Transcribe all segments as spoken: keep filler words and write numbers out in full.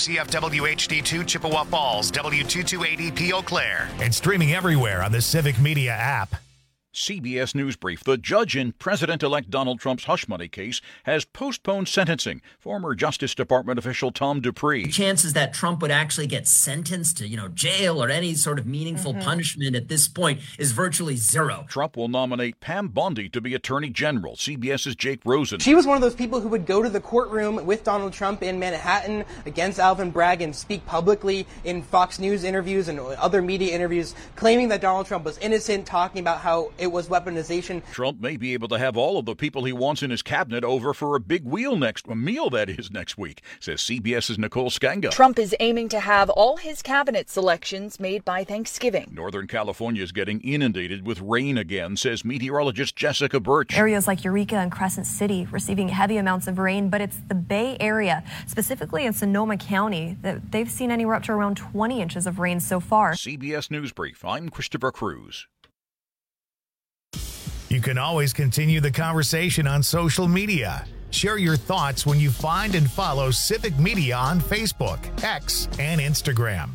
C F W H D two Chippewa Falls, W two two eight E P Eau Claire. And streaming everywhere on the Civic Media app. C B S News Brief. The judge in President-elect Donald Trump's hush money case has postponed sentencing. Former Justice Department official Tom Dupree. The chances that Trump would actually get sentenced to, you know, jail or any sort of meaningful mm-hmm. punishment at this point is virtually zero. Trump will nominate Pam Bondi to be Attorney General. CBS's Jake Rosen. She was one of those people who would go to the courtroom with Donald Trump in Manhattan against Alvin Bragg and speak publicly in Fox News interviews and other media interviews, claiming that Donald Trump was innocent, talking about how it was weaponization. Trump may be able to have all of the people he wants in his cabinet over for a big wheel next a meal that is next week, says CBS's Nicole Skanga. Trump is aiming to have all his cabinet selections made by Thanksgiving. Northern California is getting inundated with rain again, says meteorologist Jessica Birch. Areas like Eureka and Crescent City receiving heavy amounts of rain, but it's the Bay Area, specifically in Sonoma County, that they've seen anywhere up to around twenty inches of rain so far. C B S News Brief. I'm Christopher Cruz. You can always continue the conversation on social media. Share your thoughts when you find and follow Civic Media on Facebook, X, and Instagram.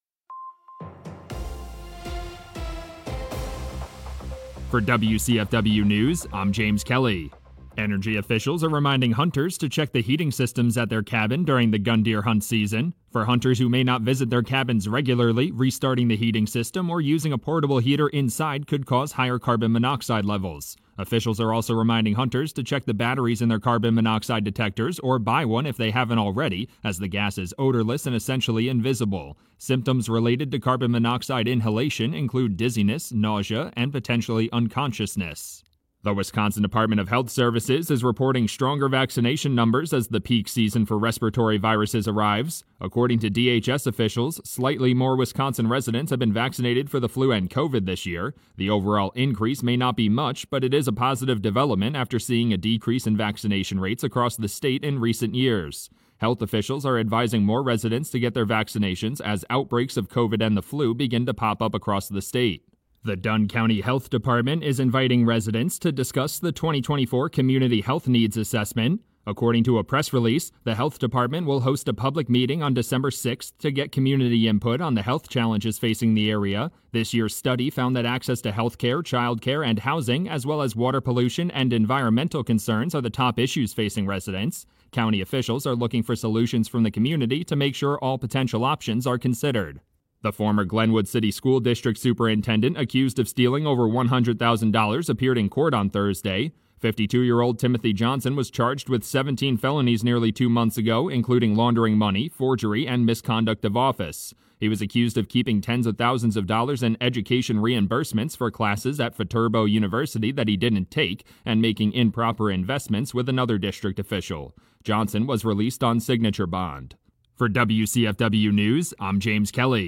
For W C F W News, I'm James Kelly. Energy officials are reminding hunters to check the heating systems at their cabin during the gun deer hunt season. For hunters who may not visit their cabins regularly, restarting the heating system or using a portable heater inside could cause higher carbon monoxide levels. Officials are also reminding hunters to check the batteries in their carbon monoxide detectors or buy one if they haven't already, as the gas is odorless and essentially invisible. Symptoms related to carbon monoxide inhalation include dizziness, nausea, and potentially unconsciousness. The Wisconsin Department of Health Services is reporting stronger vaccination numbers as the peak season for respiratory viruses arrives. According to D H S officials, slightly more Wisconsin residents have been vaccinated for the flu and COVID this year. The overall increase may not be much, but it is a positive development after seeing a decrease in vaccination rates across the state in recent years. Health officials are advising more residents to get their vaccinations as outbreaks of COVID and the flu begin to pop up across the state. The Dunn County Health Department is inviting residents to discuss the twenty twenty-four Community Health Needs Assessment. According to a press release, the Health Department will host a public meeting on December sixth to get community input on the health challenges facing the area. This year's study found that access to health care, child care, and housing, as well as water pollution and environmental concerns, are the top issues facing residents. County officials are looking for solutions from the community to make sure all potential options are considered. The former Glenwood City School District superintendent accused of stealing over one hundred thousand dollars appeared in court on Thursday. fifty-two-year-old Timothy Johnson was charged with seventeen felonies nearly two months ago, including laundering money, forgery, and misconduct of office. He was accused of keeping tens of thousands of dollars in education reimbursements for classes at Viterbo University that he didn't take and making improper investments with another district official. Johnson was released on signature bond. For W C F W News, I'm James Kelly.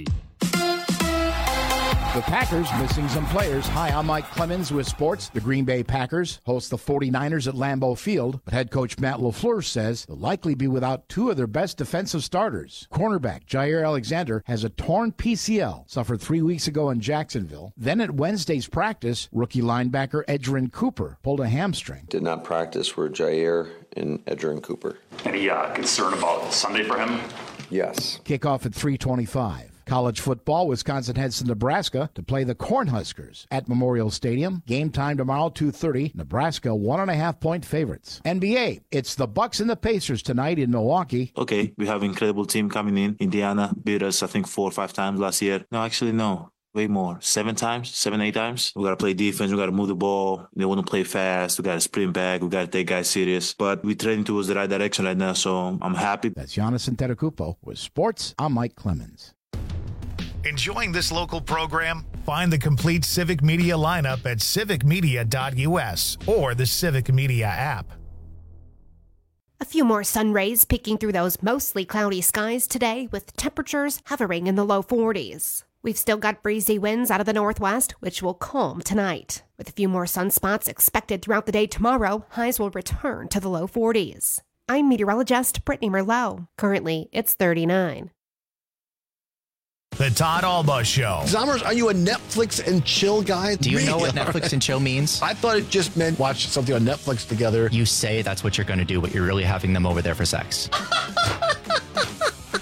The Packers missing some players. Hi, I'm Mike Clemens with sports. The Green Bay Packers host the forty-niners at Lambeau Field, but head coach Matt LaFleur says they'll likely be without two of their best defensive starters. Cornerback Jair Alexander has a torn P C L, suffered three weeks ago in Jacksonville. Then at Wednesday's practice, rookie linebacker Edgerrin Cooper pulled a hamstring. Did not practice were Jair and Edgerrin Cooper. Any uh, concern about Sunday for him? Yes. Kickoff at three twenty-five. College football, Wisconsin heads to Nebraska to play the Cornhuskers at Memorial Stadium. Game time tomorrow, two thirty. Nebraska, one and a half point favorites. N B A, it's the Bucks and the Pacers tonight in Milwaukee. Okay, we have an incredible team coming in. Indiana beat us, I think, four or five times last year. No, actually, no. Way more. Seven times, seven, eight times. We got to play defense. We got to move the ball. They want to play fast. We got to sprint back. We got to take guys serious. But we're trending towards the right direction right now, so I'm happy. That's Giannis Antetokounmpo with sports. I'm Mike Clemens. Enjoying this local program? Find the complete Civic Media lineup at civic media dot u s or the Civic Media app. A few more sun rays peeking through those mostly cloudy skies today, with temperatures hovering in the low forties. We've still got breezy winds out of the northwest, which will calm tonight. With a few more sunspots expected throughout the day tomorrow, highs will return to the low forties. I'm meteorologist Brittany Merlot. Currently, it's thirty-nine. The Todd Alba Show. Zommers, are you a Netflix and chill guy? Do you know what Netflix and chill means? I thought it just meant watch something on Netflix together. You say that's what you're going to do, but you're really having them over there for sex.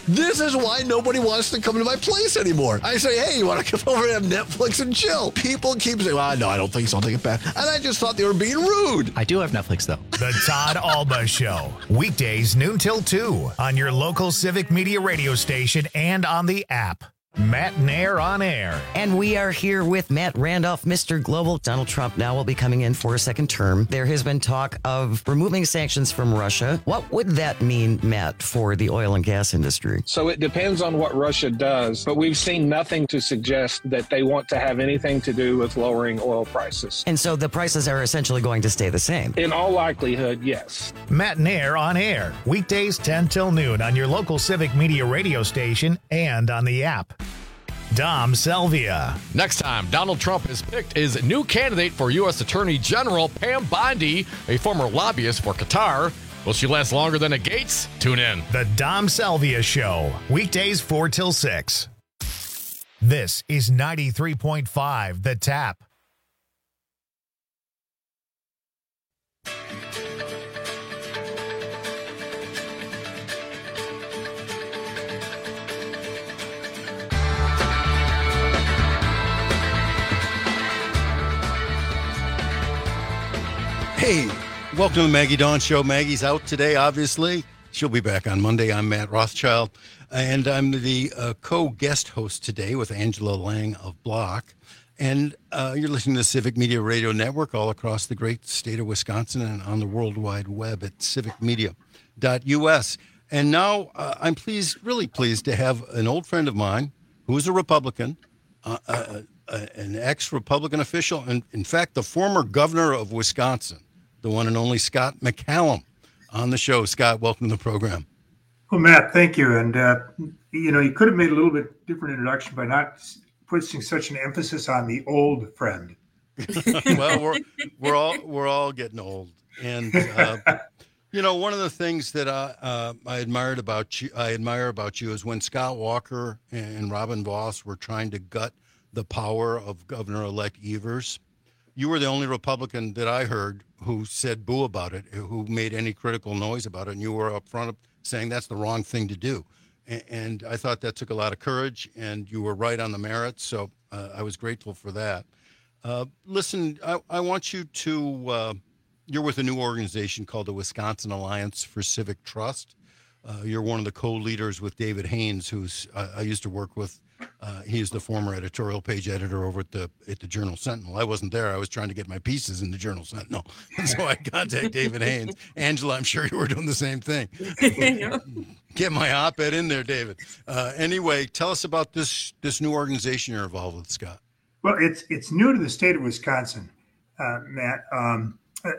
This is why nobody wants to come to my place anymore. I say, hey, you want to come over and have Netflix and chill? People keep saying, well, no, I don't think so. I'll take it back. And I just thought they were being rude. I do have Netflix, though. The Todd Alba Show. Weekdays noon till two on your local Civic Media radio station and on the app. Matt Nair on air. And we are here with Matt Randolph, Mister Global. Donald Trump now will be coming in for a second term. There has been talk of removing sanctions from Russia. What would that mean, Matt, for the oil and gas industry? So it depends on what Russia does, but we've seen nothing to suggest that they want to have anything to do with lowering oil prices. And so the prices are essentially going to stay the same? In all likelihood, yes. Matt Nair on air. Weekdays ten till noon on your local Civic Media radio station and on the app. Dom Selvia. Next time, Donald Trump is picked as new candidate for U S Attorney General Pam Bondi, a former lobbyist for Qatar. Will she last longer than a Gates? Tune in. The Dom Selvia Show. Weekdays four till six. This is ninety-three point five The Tap. Hey, welcome to the Maggie Dawn Show. Maggie's out today, obviously. She'll be back on Monday. I'm Matt Rothschild, and I'm the uh, co-guest host today with Angela Lang of Block. And uh, you're listening to the Civic Media Radio Network all across the great state of Wisconsin and on the World Wide Web at civic media dot U S. And now uh, I'm pleased, really pleased to have an old friend of mine who's a Republican, uh, uh, uh, an ex-Republican official, and in fact, the former governor of Wisconsin, the one and only Scott McCallum, on the show. Scott, welcome to the program. Well, Matt, thank you. And, uh, you know, you could have made a little bit different introduction by not putting such an emphasis on the old friend. Well, we're, we're all we're all getting old. And, uh, you know, one of the things that I, uh, I admired about you, I admire about you is when Scott Walker and Robin Vos were trying to gut the power of Governor-elect Evers, you were the only Republican that I heard who said boo about it, who made any critical noise about it, and you were up front of saying that's the wrong thing to do. And, and I thought that took a lot of courage, and you were right on the merits, so uh, I was grateful for that. Uh, listen, I, I want you to, uh, you're with a new organization called the Wisconsin Alliance for Civic Trust. Uh, you're one of the co-leaders with David Haynes, who's uh, I used to work with. Uh, he is the former editorial page editor over at the at the Journal Sentinel. I wasn't there. I was trying to get my pieces in the Journal Sentinel. And so I contacted David Haynes. Angela, I'm sure you were doing the same thing. Get my op-ed in there, David. Uh, anyway, tell us about this this new organization you're involved with, Scott. Well, it's it's new to the state of Wisconsin, uh, Matt. Um,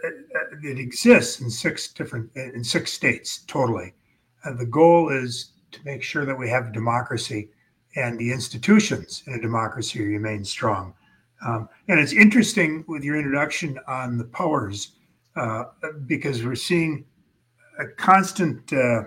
it exists in six different in six states totally. Uh, the goal is to make sure that we have democracy and the institutions in a democracy remain strong. Um, and it's interesting with your introduction on the powers, uh, because we're seeing a constant uh,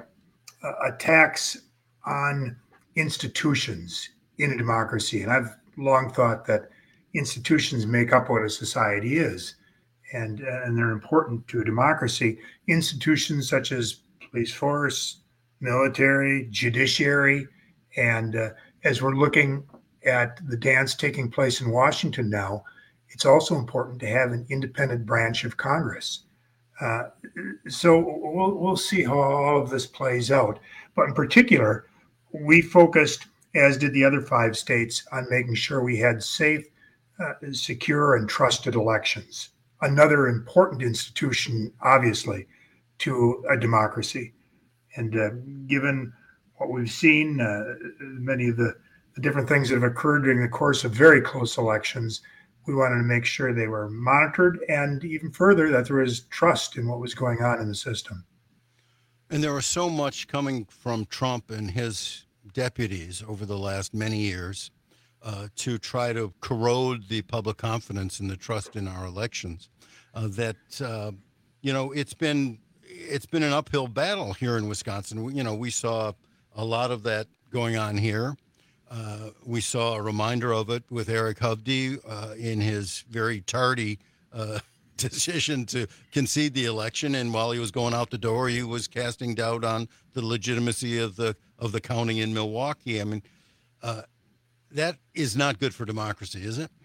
attacks on institutions in a democracy. And I've long thought that institutions make up what a society is, and, uh, and they're important to a democracy. Institutions such as police force, military, judiciary, and uh, as we're looking at the dance taking place in Washington now, it's also important to have an independent branch of Congress. Uh, so we'll, we'll see how all of this plays out. But in particular, we focused, as did the other five states, on making sure we had safe, uh, secure, and trusted elections. Another important institution, obviously, to a democracy. And uh, given what we've seen, uh, many of the, the different things that have occurred during the course of very close elections, we wanted to make sure they were monitored, and even further, that there was trust in what was going on in the system. And there was so much coming from Trump and his deputies over the last many years uh, to try to corrode the public confidence and the trust in our elections uh, that, uh, you know, it's been it's been an uphill battle here in Wisconsin. You know, we saw a lot of that going on here. Uh, we saw a reminder of it with Eric Hovde uh, in his very tardy uh, decision to concede the election. And while he was going out the door, he was casting doubt on the legitimacy of the of the counting in Milwaukee. I mean, uh, that is not good for democracy, is it?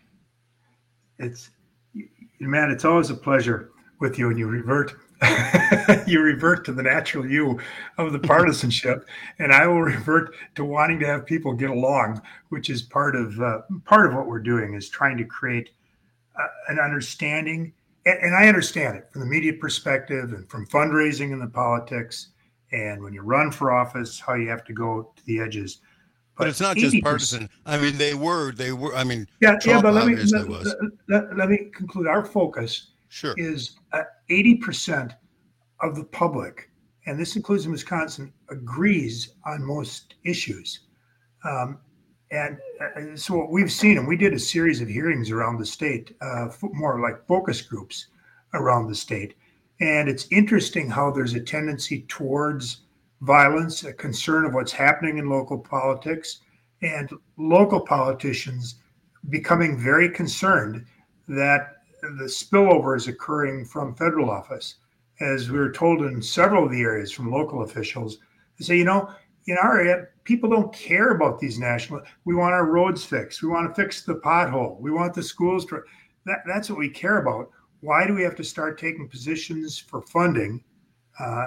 It's, man, it's always a pleasure with you, and you revert you revert to the natural you of the partisanship, and I will revert to wanting to have people get along, which is part of uh, part of what we're doing, is trying to create uh, an understanding. And, and I understand it from the media perspective and from fundraising and the politics, and when you run for office, how you have to go to the edges. But, but it's not just partisan. I mean, they were, they were, I mean, yeah, Trump yeah, but let me, obviously let, was. Let, let me conclude. Our focus sure. is uh, eighty percent of the public, and this includes in Wisconsin, agrees on most issues. Um, and uh, so what we've seen, and we did a series of hearings around the state, uh, more like focus groups around the state. And it's interesting how there's a tendency towards violence, a concern of what's happening in local politics, and local politicians becoming very concerned that the spillover is occurring from federal office. As we were told in several of the areas from local officials, they say, you know, in our area, people don't care about these national, we want our roads fixed. We want to fix the pothole. We want the schools to, that, that's what we care about. Why do we have to start taking positions for funding uh,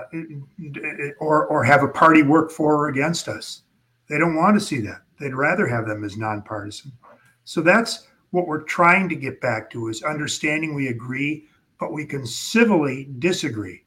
or, or have a party work for or against us? They don't want to see that. They'd rather have them as nonpartisan. So that's what we're trying to get back to, is understanding we agree, but we can civilly disagree.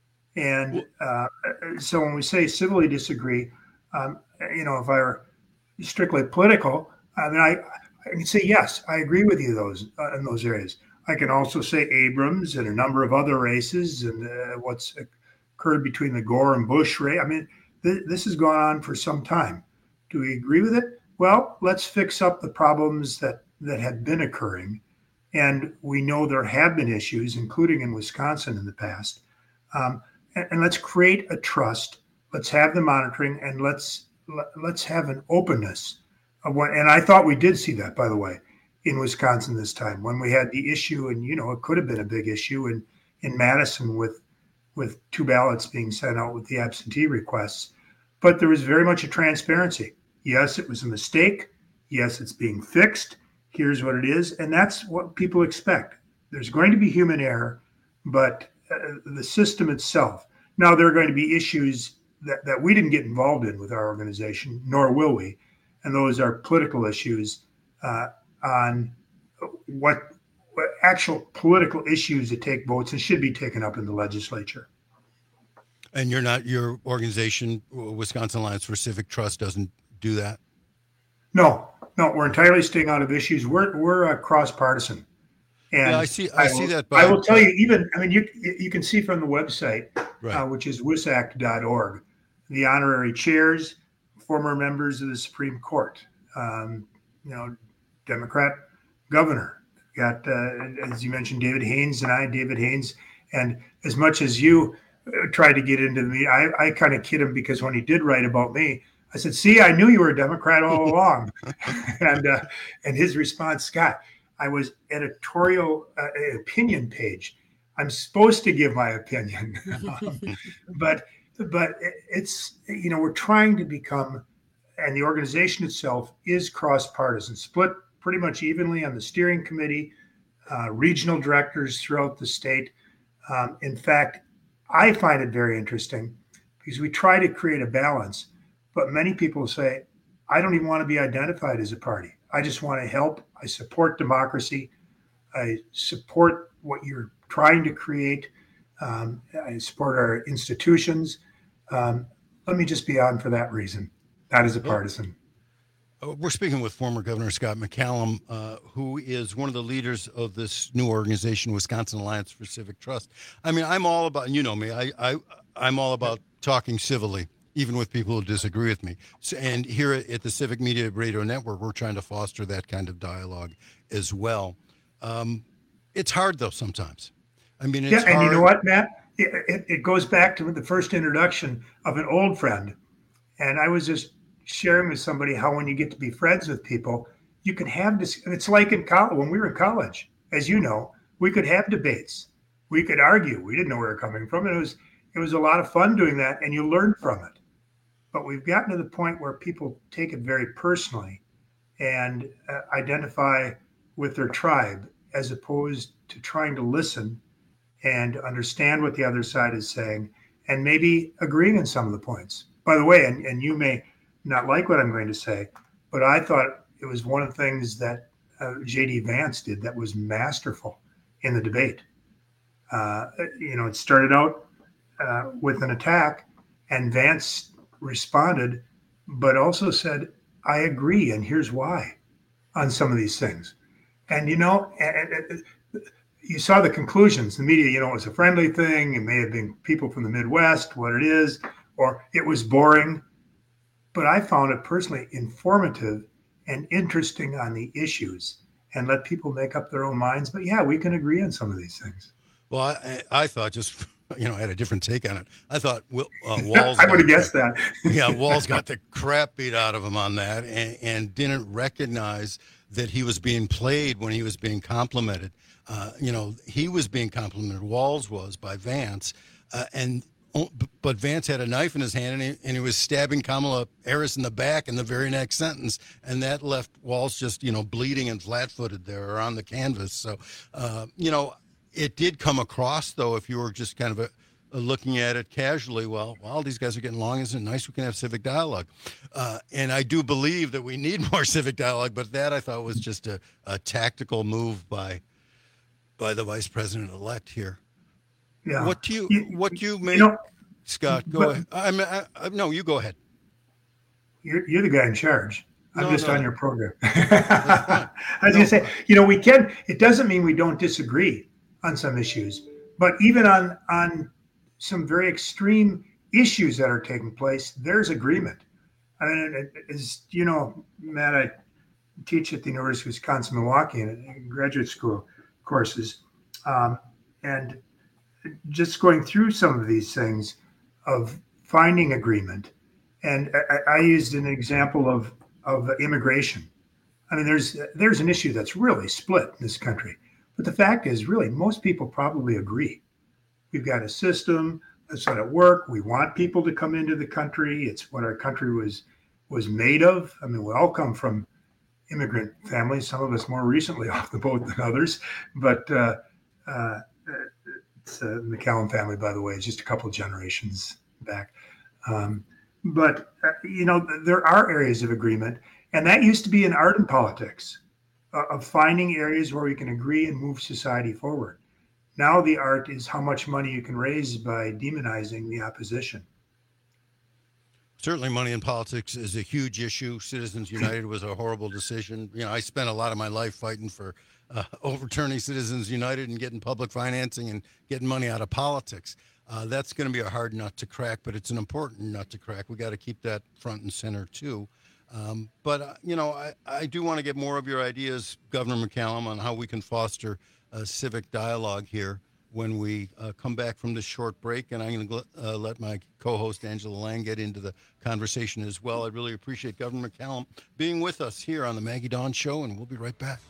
And uh, so when we say civilly disagree, um, you know, if I were strictly political, I mean, I, I can say, yes, I agree with you those uh, in those areas. I can also say Abrams and a number of other races and uh, what's occurred between the Gore and Bush race. I mean, th- this has gone on for some time. Do we agree with it? Well, let's fix up the problems that, that have been occurring. And we know there have been issues, including in Wisconsin in the past. Um, and, and let's create a trust. Let's have the monitoring, and let's let, let's have an openness of what. And I thought we did see that, by the way, in Wisconsin this time when we had the issue, and you know it could have been a big issue in in Madison with with two ballots being sent out with the absentee requests. But there was very much a transparency. Yes, it was a mistake. Yes, it's being fixed. Here's what it is. And that's what people expect. There's going to be human error, but uh, the system itself. Now, there are going to be issues that, that we didn't get involved in with our organization, nor will we. And those are political issues uh, on what, what actual political issues that take votes and should be taken up in the legislature. And you're not, your organization, Wisconsin Alliance for Civic Trust, doesn't do that? No, no, we're entirely staying out of issues. We're we're uh, cross-partisan. And yeah, I see. I, I see will, that. By, I will tell you, even I mean, you you can see from the website, right. uh, which is wisac dot org, the honorary chairs, former members of the Supreme Court, um, you know, Democrat governor. Got uh, as you mentioned, David Haynes and I, David Haynes, and as much as you uh, tried to get into me, I I kind of kid him because when he did write about me, I said, see, I knew you were a Democrat all along. and uh, and his response, Scott, I was editorial uh, opinion page. I'm supposed to give my opinion. but but it's, you know, we're trying to become, and the organization itself is cross-partisan, split pretty much evenly on the steering committee, uh, regional directors throughout the state. Um, in fact, I find it very interesting because we try to create a balance. But many people say, I don't even want to be identified as a party. I just want to help. I support democracy. I support what you're trying to create. Um, I support our institutions. Um, let me just be on for that reason, not as a partisan. We're speaking with former Governor Scott McCallum, uh, who is one of the leaders of this new organization, Wisconsin Alliance for Civic Trust. I mean, I'm all about, you know me, I, I, I'm all about talking civilly, even with people who disagree with me. So, and here at the Civic Media Radio Network, we're trying to foster that kind of dialogue as well. Um, it's hard, though, sometimes. I mean, it's yeah, and hard. You know what, Matt? It, it, it goes back to the first introduction of an old friend. And I was just sharing with somebody how when you get to be friends with people, you can have this. And it's like in college, when we were in college, as you know, we could have debates. We could argue. We didn't know where we were coming from. And it was, it was a lot of fun doing that, and you learned from it. but we've gotten to the point where people take it very personally and uh, identify with their tribe as opposed to trying to listen and understand what the other side is saying and maybe agreeing on some of the points. By the way, and, and you may not like what I'm going to say, but I thought it was one of the things that uh, J D Vance did that was masterful in the debate. Uh, you know, it started out uh, with an attack, and Vance responded, but also said, I agree, and here's why on some of these things. And, you know, and, and, you saw the conclusions. The media, you know, it was a friendly thing. It may have been people from the Midwest, what it is, or it was boring. But I found it personally informative and interesting on the issues and let people make up their own minds. But yeah, we can agree on some of these things. Well, I, I thought just, you know, I had a different take on it. I thought uh, Walz. I would have guessed that. Yeah, Walz got the crap beat out of him on that and, and didn't recognize that he was being played when he was being complimented. Uh, you know, he was being complimented, Walz was, by Vance. Uh, and But Vance had a knife in his hand, and he, and he was stabbing Kamala Harris in the back in the very next sentence. And that left Walz just, you know, bleeding and flat-footed there or on the canvas. So, uh, you know, it did come across, though, if you were just kind of a, a looking at it casually, well, well, these guys are getting along. Isn't it nice we can have civic dialogue? Uh, and I do believe that we need more civic dialogue, but that I thought was just a, a tactical move by by the vice president-elect here. Yeah. What do you, you what do you make, you know, Scott, go but, ahead. I mean, I, I, no, you go ahead. You're, you're the guy in charge. I'm no, just no. on your program. I was no. going to say, you know, we can, it doesn't mean we don't disagree on some issues, but even on, on some very extreme issues that are taking place, there's agreement. I mean, as you know, Matt, I teach at the University of Wisconsin-Milwaukee in graduate school courses. Um, and just going through some of these things of finding agreement. And I, I used an example of, of immigration. I mean, there's there's an issue that's really split in this country. But the fact is, really, most people probably agree. We've got a system that's let it work. We want people to come into the country. It's what our country was was made of. I mean, we all come from immigrant families, some of us more recently off the boat than others. But uh, uh, it's uh, the McCallum family, by the way, is just a couple of generations back. Um, but, uh, you know, there are areas of agreement. And that used to be an art in politics, uh, of finding areas where we can agree and move society forward. Now the art is how much money you can raise by demonizing the opposition. Certainly money in politics is a huge issue. Citizens United was a horrible decision. You know, I spent a lot of my life fighting for uh, overturning Citizens United and getting public financing and getting money out of politics. Uh, that's going to be a hard nut to crack, but it's an important nut to crack. We got to keep that front and center too. Um, but, uh, you know, I, I do want to get more of your ideas, Governor McCallum, on how we can foster a civic dialogue here when we uh, come back from this short break. And I'm going to uh, let my co-host, Angela Lang, get into the conversation as well. I really appreciate Governor McCallum being with us here on the Maggie Dawn Show, and we'll be right back.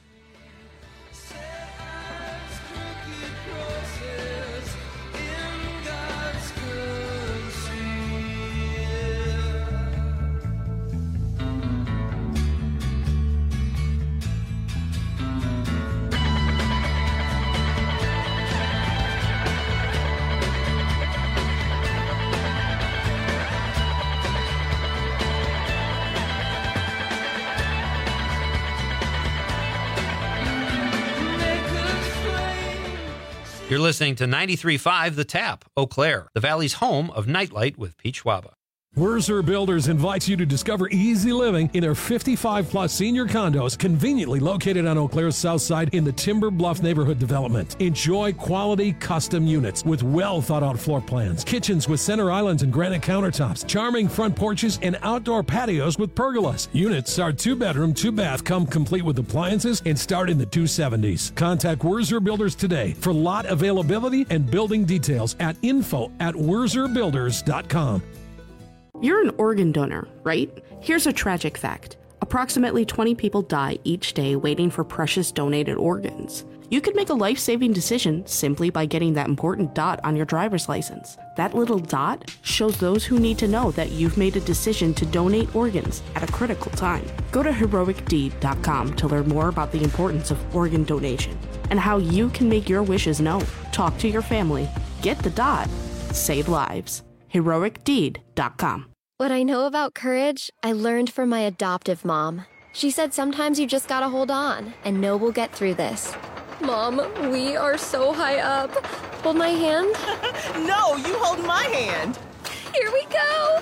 You're listening to ninety-three point five The Tap, Eau Claire, the Valley's home of Nightlight with Pete Schwaba. Wurzer Builders invites you to discover easy living in their fifty-five plus senior condos conveniently located on Eau Claire's south side in the Timber Bluff neighborhood development. Enjoy quality custom units with well thought out floor plans, kitchens with center islands and granite countertops, charming front porches, and outdoor patios with pergolas. Units are two bedroom, two bath, come complete with appliances and start in the two seventies. Contact Wurzer Builders today for lot availability and building details at info at wurzer builders dot com. You're an organ donor, right? Here's a tragic fact. Approximately twenty people die each day waiting for precious donated organs. You could make a life-saving decision simply by getting that important dot on your driver's license. That little dot shows those who need to know that you've made a decision to donate organs at a critical time. Go to heroic deed dot com to learn more about the importance of organ donation and how you can make your wishes known. Talk to your family. Get the dot. Save lives. heroic deed dot com. What I know about courage, I learned from my adoptive mom. She said sometimes you just gotta hold on and know we'll get through this. Mom, we are so high up. Hold my hand. No, you hold my hand. Here we go.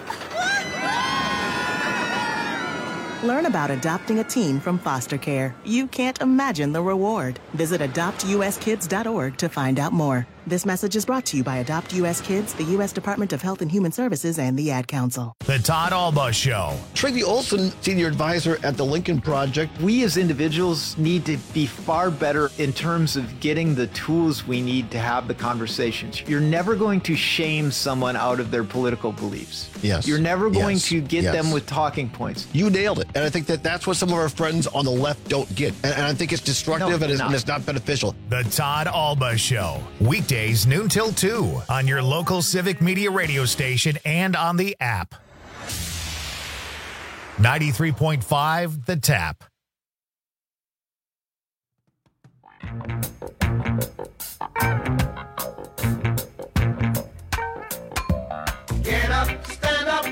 Learn about adopting a teen from foster care. You can't imagine the reward. Visit adopt u s kids dot org to find out more. This message is brought to you by Adopt U S Kids, the U S Department of Health and Human Services, and the Ad Council. The Todd Alba Show. Tracy Olson, senior advisor at the Lincoln Project. We as individuals need to be far better in terms of getting the tools we need to have the conversations. You're never going to shame someone out of their political beliefs. Yes. You're never going yes. to get yes. them with talking points. You nailed it. And I think that that's what some of our friends on the left don't get. And, and I think it's destructive no, and, it's, not. and it's not beneficial. The Todd Alba Show. Weekdays noon till two on your local Civic Media radio station and on the app. ninety-three point five The Tap. Get up, stand up.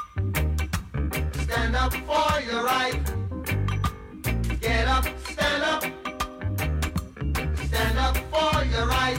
Stand up for your right. Get up, stand up. Stand up for your right.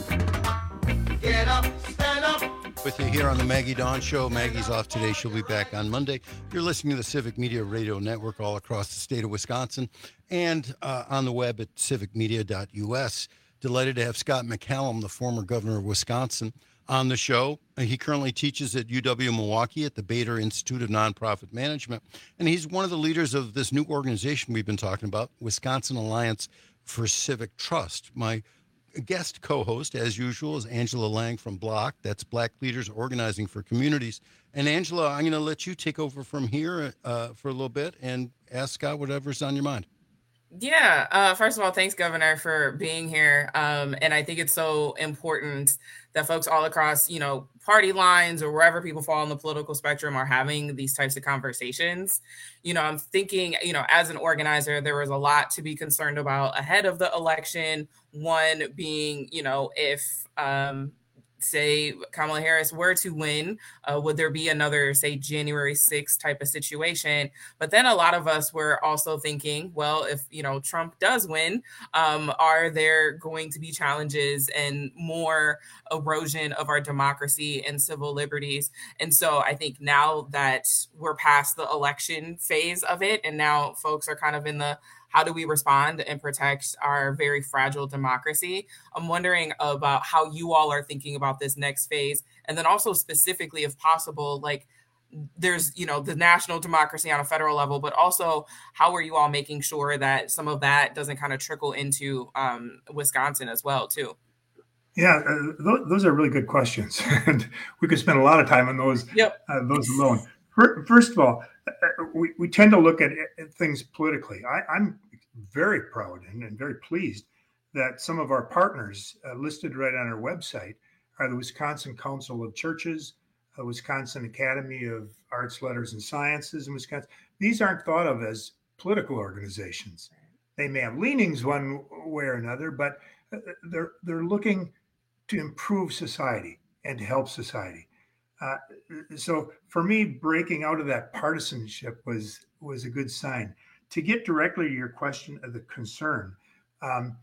Get up, stand up. With you here on the Maggie Dawn Show. Maggie's off today. She'll be back on Monday. You're listening to the Civic Media Radio Network all across the state of Wisconsin and uh, on the web at civic media dot u s. Delighted to have Scott McCallum, the former governor of Wisconsin, on the show. He currently teaches at U W Milwaukee at the Bader Institute of Nonprofit Management. And he's one of the leaders of this new organization we've been talking about, Wisconsin Alliance for Civic Trust. My guest co-host, as usual, is Angela Lang from Block. That's Black Leaders Organizing for Communities. And Angela, I'm going to let you take over from here uh, for a little bit and ask Scott whatever's on your mind. Yeah. Uh, first of all, thanks, Governor, for being here. Um, and I think it's so important that folks all across, you know, party lines or wherever people fall on the political spectrum are having these types of conversations. You know, I'm thinking, you know, as an organizer, there was a lot to be concerned about ahead of the election. One being, you know, if, um, say Kamala Harris were to win, uh, would there be another, say, January sixth type of situation? But then a lot of us were also thinking, well, if, you know, Trump does win, um, are there going to be challenges and more erosion of our democracy and civil liberties? And so I think now that we're past the election phase of it, and now folks are kind of in the how do we respond and protect our very fragile democracy? I'm wondering about how you all are thinking about this next phase. And then also specifically, if possible, like there's, you know, the national democracy on a federal level, but also how are you all making sure that some of that doesn't kind of trickle into um, Wisconsin as well, too? Yeah, uh, th- those are really good questions. And we could spend a lot of time on those, yep. uh, those alone. First of all, uh, we, we tend to look at, at things politically. I, I'm very proud and, and very pleased that some of our partners uh, listed right on our website are the Wisconsin Council of Churches, the Wisconsin Academy of Arts, Letters, and Sciences in Wisconsin. These aren't thought of as political organizations. They may have leanings one way or another, but they're they're looking to improve society and to help society. Uh, so for me, breaking out of that partisanship was was a good sign. To get directly to your question of the concern, um,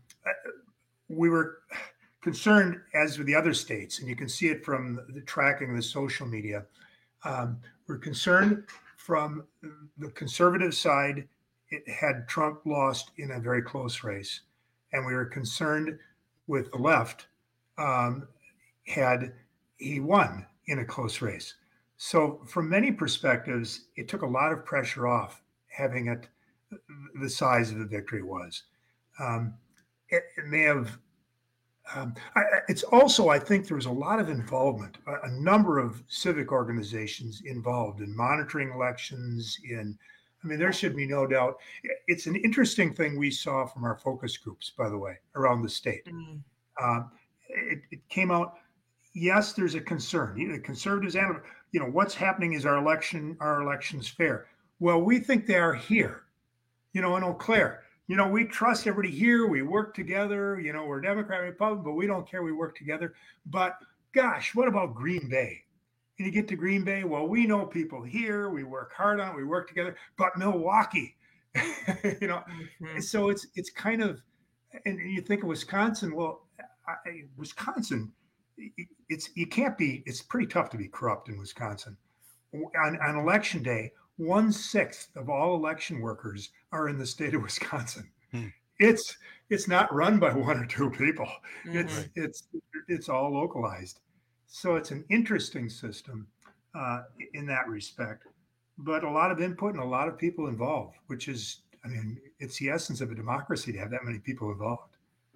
we were concerned, as with the other states, and you can see it from the tracking of the social media. Um, we're concerned from the conservative side. It had Trump lost in a very close race, and we were concerned with the left um, had he won in a close race. So from many perspectives, it took a lot of pressure off having it the size of the victory was. Um, it, it may have, um, I, it's also, I think there was a lot of involvement, a, a number of civic organizations involved in monitoring elections, in I mean, there should be no doubt. It's an interesting thing we saw from our focus groups, by the way, around the state. Mm-hmm. Um, it, it came out, yes, there's a concern. The conservatives, and you know, what's happening is our election, our elections fair. Well, we think they are here, you know, in Eau Claire. You know, we trust everybody here. We work together. You know, we're Democrat, Republican, but we don't care. We work together. But gosh, what about Green Bay? And you get to Green Bay, well, we know people here. We work hard on it. We work together. But Milwaukee, you know, mm-hmm. so it's it's kind of, and you think of Wisconsin. Well, I, Wisconsin, it's you can't be. It's pretty tough to be corrupt in Wisconsin. On on election day, one sixth of all election workers are in the state of Wisconsin. Hmm. It's it's not run by one or two people. Mm-hmm. It's it's it's all localized. So it's an interesting system uh, in that respect, but a lot of input and a lot of people involved, which is, I mean, it's the essence of a democracy to have that many people involved.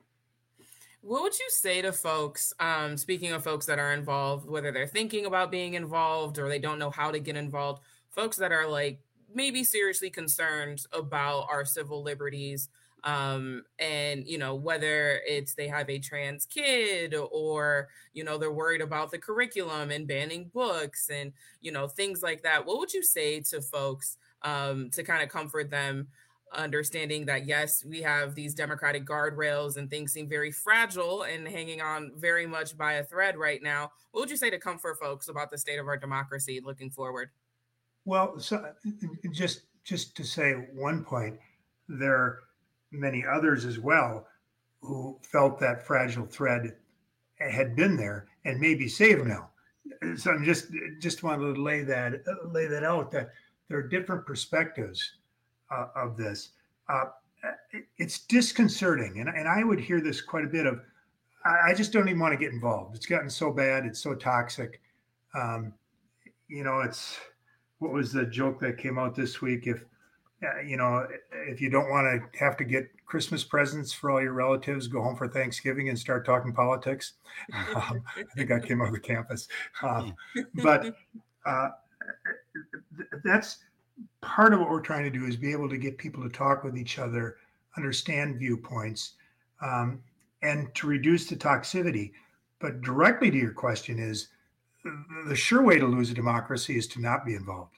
What would you say to folks, um, speaking of folks that are involved, whether they're thinking about being involved or they don't know how to get involved, folks that are like maybe seriously concerned about our civil liberties, um, and, you know, whether it's they have a trans kid or, you know, they're worried about the curriculum and banning books and, you know, things like that. What would you say to folks um, to kind of comfort them, understanding that, yes, we have these democratic guardrails and things seem very fragile and hanging on very much by a thread right now? What would you say to comfort folks about the state of our democracy looking forward? Well, so just just to say one point, there are many others as well who felt that fragile thread had been there and may be saved now. So I'm just just wanted to lay that lay that out, that there are different perspectives uh, of this. Uh, it's disconcerting, and and I would hear this quite a bit of, I just don't even want to get involved. It's gotten so bad, it's so toxic. Um, you know, it's. What was the joke that came out this week? If, uh, you know, if you don't want to have to get Christmas presents for all your relatives, go home for Thanksgiving and start talking politics. Um, I think that came out of the campus. Um, but uh, that's part of what we're trying to do, is be able to get people to talk with each other, understand viewpoints, um, and to reduce the toxicity. But directly to your question is, the sure way to lose a democracy is to not be involved.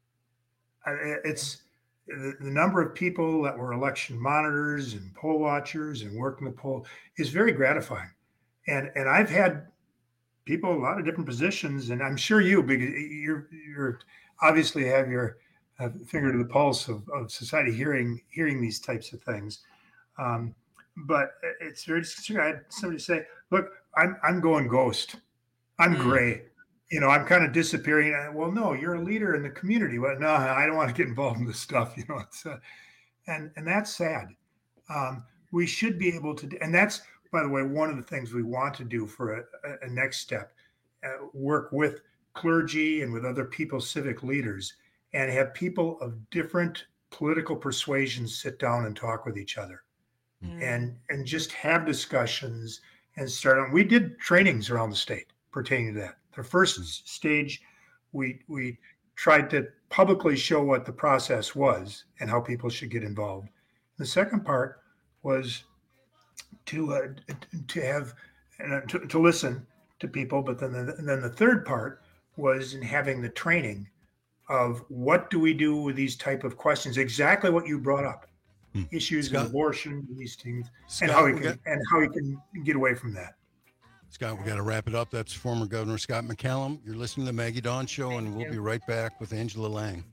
It's the, the number of people that were election monitors and poll watchers and worked in the poll is very gratifying. And and I've had people, a lot of different positions, and I'm sure you, because you're you're obviously have your uh, finger to the pulse of, of society, hearing hearing these types of things. Um, but it's very disconcerting. I had somebody say, "Look, I'm I'm going ghost. I'm gray. You know, I'm kind of disappearing." Well, no, you're a leader in the community. Well, no, I don't want to get involved in this stuff. You know, it's uh, and and that's sad. Um, we should be able to, and that's, by the way, one of the things we want to do for a, a next step, uh, work with clergy and with other people, civic leaders, and have people of different political persuasions sit down and talk with each other, mm. and and just have discussions and start on. We did trainings around the state pertaining to that. The first stage, we we tried to publicly show what the process was and how people should get involved. The second part was to uh, to have uh, to, to listen to people, but then the, and then the third part was in having the training of what do we do with these type of questions, exactly what you brought up, hmm. issues Scott, of abortion, these things, Scott, and how we can got, and how we can get away from that. Scott, we got to wrap it up. That's former Governor Scott McCallum. You're listening to the Maggie Dawn Show, Thank and you. we'll be right back with Angela Lang.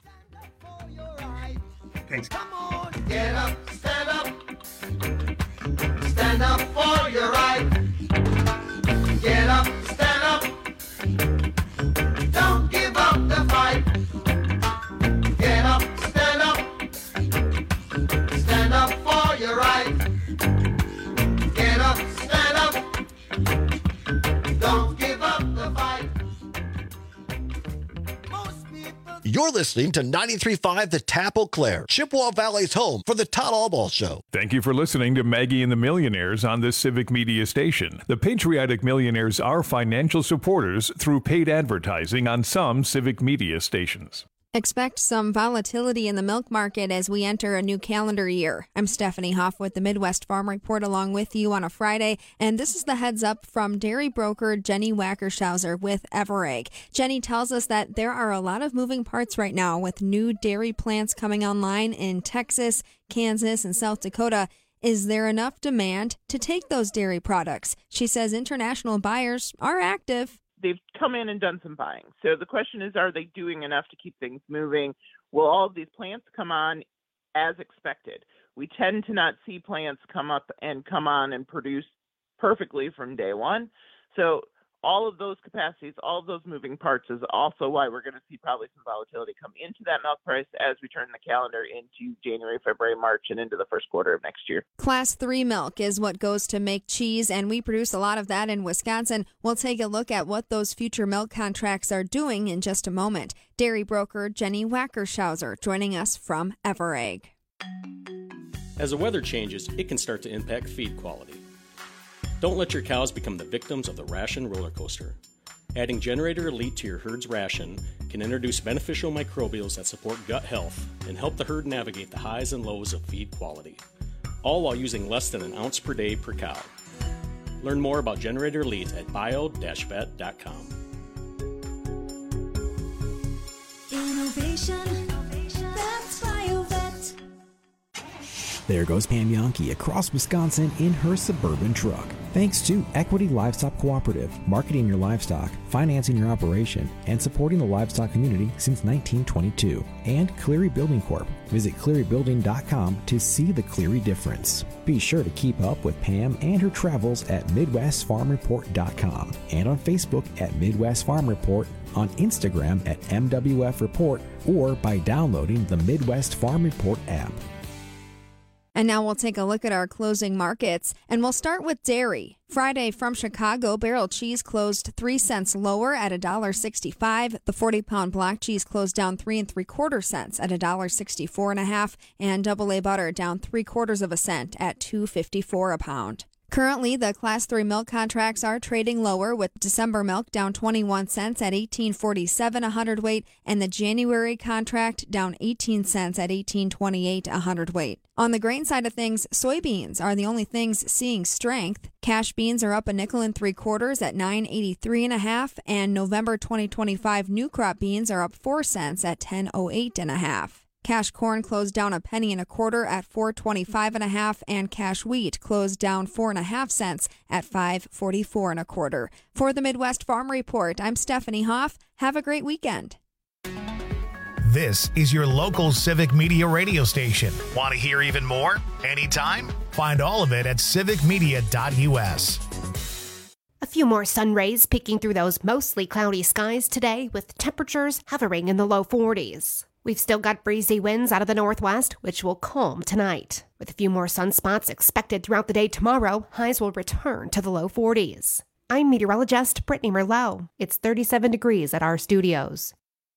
Thanks. Come on, get up, stand up. Stand up for your right. Get up, stand up. Don't give up the fight. Get up, stand up. Stand up for your right. Get up, stand up. Don't give up the fight. You're listening to ninety-three point five The Tap Eau Claire, Chippewa Valley's home for the Todd Albaugh Show. Thank you for listening to Maggie and the Millionaires on this Civic Media station. The Patriotic Millionaires are financial supporters through paid advertising on some Civic Media stations. Expect some volatility in the milk market as we enter a new calendar year. I'm Stephanie Hoff with the Midwest Farm Report along with you on a Friday, and this is the heads up from dairy broker Jenny Wackershauser with Everegg. Jenny tells us that there are a lot of moving parts right now with new dairy plants coming online in Texas, Kansas, and South Dakota. Is there enough demand to take those dairy products? She says international buyers are active. They've come in and done some buying. So the question is, are they doing enough to keep things moving? Will all of these plants come on as expected? We tend to not see plants come up and come on and produce perfectly from day one. So all of those capacities, all of those moving parts is also why we're going to see probably some volatility come into that milk price as we turn the calendar into January, February, March, and into the first quarter of next year. Class three milk is what goes to make cheese, and we produce a lot of that in Wisconsin. We'll take a look at what those future milk contracts are doing in just a moment. Dairy broker Jenny Wackershauser joining us from Everegg. As the weather changes, it can start to impact feed quality. Don't let your cows become the victims of the ration roller coaster. Adding Generator Elite to your herd's ration can introduce beneficial microbials that support gut health and help the herd navigate the highs and lows of feed quality, all while using less than an ounce per day per cow. Learn more about Generator Elite at bio dash vet dot com. Innovation, that's BioVet. There goes Pam Yonke across Wisconsin in her Suburban truck. Thanks to Equity Livestock Cooperative, marketing your livestock, financing your operation, and supporting the livestock community since nineteen twenty-two. And Cleary Building Corp. Visit cleary building dot com to see the Cleary difference. Be sure to keep up with Pam and her travels at midwest farm report dot com and on Facebook at Midwest Farm Report, on Instagram at M W F Report, or by downloading the Midwest Farm Report app. And now we'll take a look at our closing markets, and we'll start with dairy. Friday from Chicago, barrel cheese closed three cents lower at one dollar sixty-five. The forty-pound block cheese closed down three and three quarter cents at one dollar sixty-four and a half, and double A butter down three quarters of a cent at two fifty-four a pound. Currently, the Class three milk contracts are trading lower, with December milk down twenty-one cents at eighteen forty-seven a hundredweight, and the January contract down eighteen cents at eighteen twenty-eight a hundredweight. On the grain side of things, soybeans are the only things seeing strength. Cash beans are up a nickel and three quarters at nine eighty-three and a half, and November twenty twenty-five new crop beans are up four cents at ten oh eight and a half. Cash corn closed down a penny and a quarter at four twenty-five and a half, and cash wheat closed down four and a half cents at five forty-four and a quarter. For the Midwest Farm Report, I'm Stephanie Hoff. Have a great weekend. This is your local Civic Media radio station. Want to hear even more? Anytime? Find all of it at civic media dot u s. A few more sun rays peeking through those mostly cloudy skies today, with temperatures hovering in the low forties. We've still got breezy winds out of the northwest, which will calm tonight. With a few more sunspots expected throughout the day tomorrow, highs will return to the low forties. I'm meteorologist Brittany Merlot. It's thirty-seven degrees at our studios.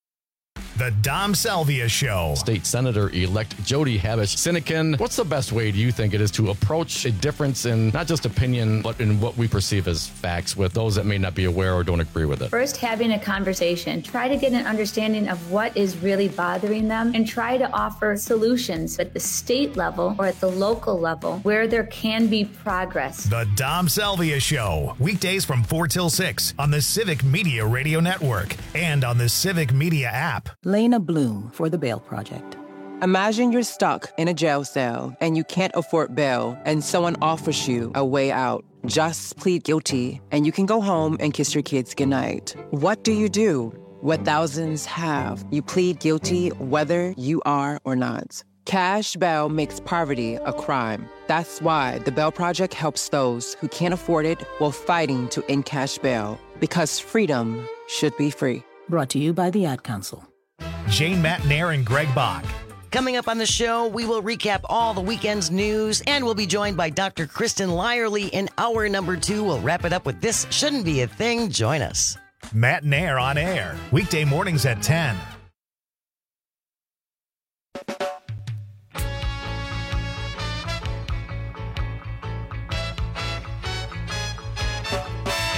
The Dom Salvia Show. State Senator-elect Jody Habush-Sinykin, what's the best way do you think it is to approach a difference in not just opinion, but in what we perceive as facts with those that may not be aware or don't agree with it? First, having a conversation. Try to get an understanding of what is really bothering them and try to offer solutions at the state level or at the local level where there can be progress. The Dom Salvia Show. Weekdays from four till six on the Civic Media Radio Network and on the Civic Media app. Lena Bloom for the Bail Project. Imagine you're stuck in a jail cell and you can't afford bail and someone offers you a way out. Just plead guilty and you can go home and kiss your kids goodnight. What do you do? What thousands have. You plead guilty whether you are or not. Cash bail makes poverty a crime. That's why the Bail Project helps those who can't afford it while fighting to end cash bail. Because freedom should be free. Brought to you by the Ad Council. Jane Matnair and Greg Bach. Coming up on the show, we will recap all the weekend's news, and we'll be joined by Doctor Kristen Lyerly in hour number two. We'll wrap it up with This Shouldn't Be a Thing. Join us. Matnair on air, weekday mornings at ten.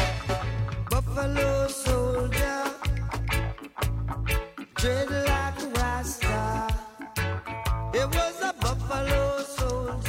Buffalo soldier, tread like a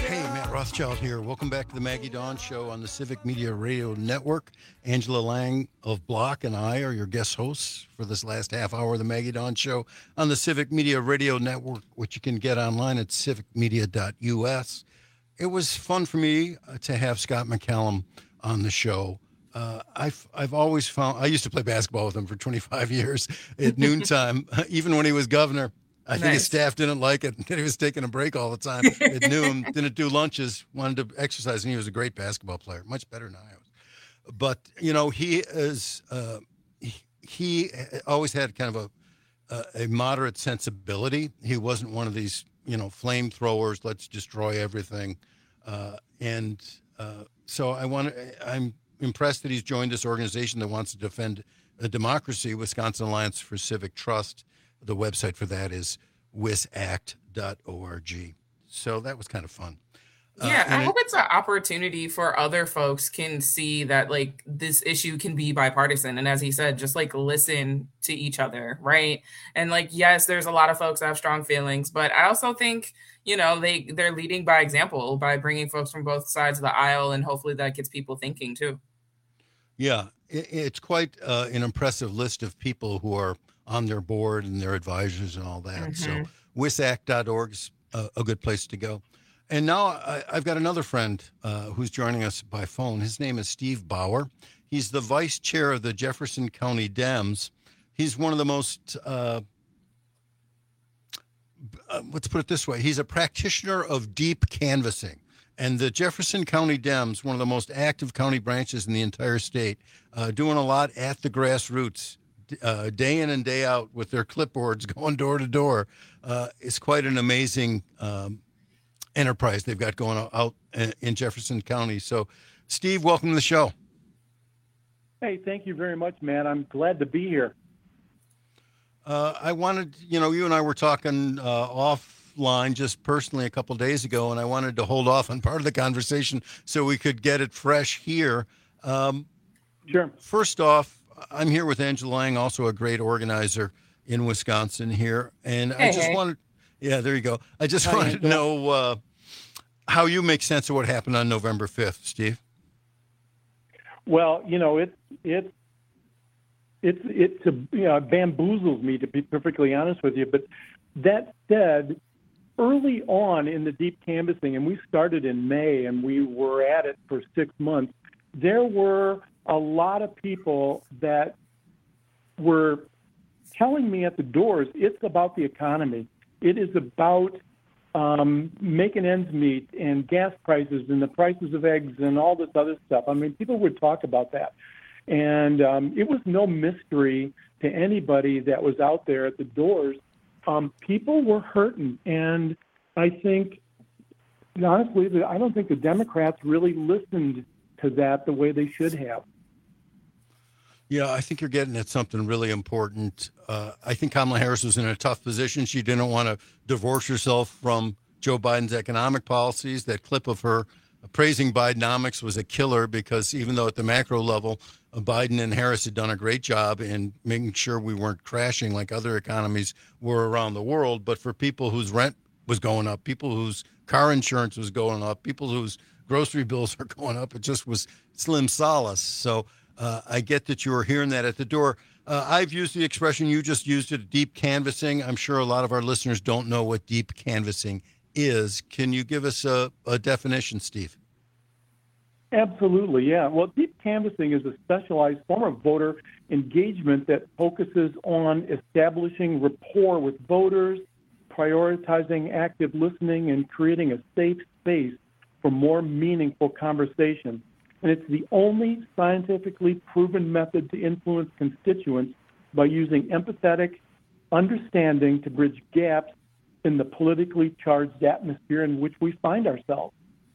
Hey, Matt Rothschild here. Welcome back to the Maggie Dawn Show on the Civic Media Radio Network. Angela Lang of Block and I are your guest hosts for this last half hour of the Maggie Dawn Show on the Civic Media Radio Network, which you can get online at civic media dot u s. It was fun for me to have Scott McCallum on the show. Uh, I've I've always found, I used to play basketball with him for twenty-five years at noontime, even when he was governor. I think Nice. his staff didn't like it. He was taking a break all the time at noon, didn't do lunches, wanted to exercise, and he was a great basketball player, much better than I was. But, you know, he is, uh, he, he always had kind of a, a, a moderate sensibility. He wasn't one of these, you know, flamethrowers, let's destroy everything. Uh, and uh, so I want to, I'm impressed that he's joined this organization that wants to defend a democracy, Wisconsin Alliance for Civic Trust. The website for that is wisact dot org. So that was kind of fun. Yeah, Uh, I and hope it's an opportunity for other folks can see that like this issue can be bipartisan. And as he said, just like listen to each other, right? And like, yes, there's a lot of folks that have strong feelings, but I also think, you know, they, they're leading by example by bringing folks from both sides of the aisle. And hopefully that gets people thinking too. Yeah, it, it's quite uh, an impressive list of people who are on their board and their advisors and all that. So Mhm. wisact dot org is a, a good place to go. And now I, I've got another friend uh, who's joining us by phone. His name is Steve Bauer. He's the vice chair of the Jefferson County Dems. He's one of the most, uh, uh, let's put it this way, he's a practitioner of deep canvassing. And the Jefferson County Dems, one of the most active county branches in the entire state, uh, doing a lot at the grassroots, uh, day in and day out with their clipboards going door to door. Uh, it's quite an amazing um, enterprise they've got going out in Jefferson County. So, Steve, welcome to the show. Hey, thank you very much, Matt. I'm glad to be here. Uh, I wanted, you know, you and I were talking uh, offline just personally a couple of days ago, and I wanted to hold off on part of the conversation so we could get it fresh here. Um, sure. First off, I'm here with Angela Lang, also a great organizer in Wisconsin here. And I Hey, just hey. wanted, yeah, there you go. I just Hi, wanted to Angela. know uh, how you make sense of what happened on November fifth, Steve. Well, you know, it it it it you know, bamboozles me, to be perfectly honest with you. But that said, early on in the deep canvassing, and we started in May, and we were at it for six months. There were a lot of people that were telling me at the doors, it's about the economy. It is about um, making ends meet and gas prices and the prices of eggs and all this other stuff. I mean, people would talk about that. And um, it was no mystery to anybody that was out there at the doors. Um, people were hurting. And I think, honestly, the- I don't think the Democrats really listened to that the way they should have. Yeah, I think you're getting at something really important. Uh, I think Kamala Harris was in a tough position. She didn't want to divorce herself from Joe Biden's economic policies. That clip of her praising Bidenomics was a killer because even though at the macro level, uh, Biden and Harris had done a great job in making sure we weren't crashing like other economies were around the world, but for people whose rent was going up, people whose car insurance was going up, people whose grocery bills are going up, it just was slim solace. So Uh, I get that you were hearing that at the door. Uh, I've used the expression, you just used it, deep canvassing. I'm sure a lot of our listeners don't know what deep canvassing is. Can you give us a, a definition, Steve? Absolutely, yeah. Well, deep canvassing is a specialized form of voter engagement that focuses on establishing rapport with voters, prioritizing active listening, and creating a safe space for more meaningful conversation. And it's the only scientifically proven method to influence constituents by using empathetic understanding to bridge gaps in the politically charged atmosphere in which we find ourselves.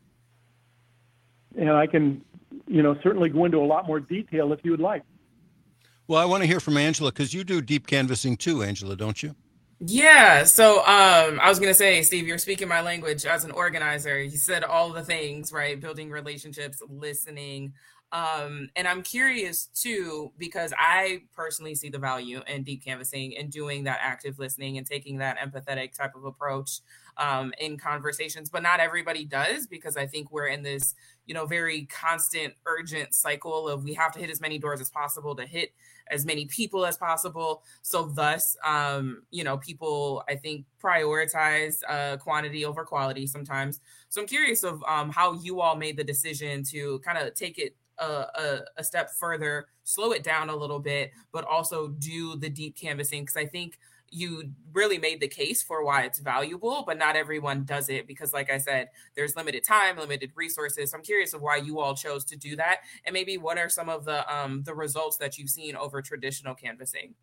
And I can, you know, certainly go into a lot more detail if you would like. Well, I want to hear from Angela because you do deep canvassing too, Angela, don't you? Yeah. So um, I was going to say, Steve, you're speaking my language as an organizer. You said all the things, right? Building relationships, listening. Um, and I'm curious, too, because I personally see the value in deep canvassing and doing that active listening and taking that empathetic type of approach um, in conversations, but not everybody does, because I think we're in this, you know, very constant, urgent cycle of we have to hit as many doors as possible to hit as many people as possible. So thus, um, you know, people, I think, prioritize uh, quantity over quality sometimes. So I'm curious of um, how you all made the decision to kind of take it a, a, a step further, slow it down a little bit, but also do the deep canvassing, because I think you really made the case for why it's valuable, but not everyone does it because, like I said, there's limited time, limited resources. So I'm curious of why you all chose to do that, and maybe what are some of the um, the results that you've seen over traditional canvassing?